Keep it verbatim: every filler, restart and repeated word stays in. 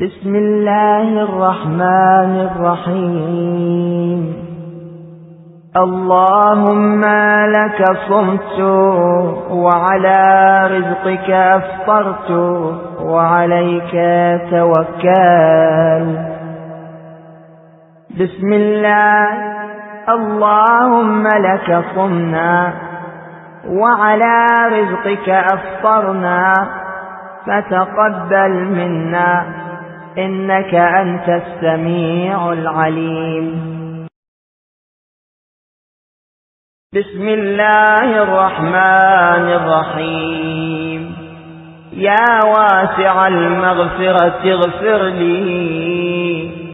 بسم الله الرحمن الرحيم. اللهم لك صمت وعلى رزقك أفطرت وعليك توكل. بسم الله. اللهم لك صمنا وعلى رزقك أفطرنا فتقبل منا إنك أنت السميع العليم. بسم الله الرحمن الرحيم. يا واسع المغفرة اغفر لي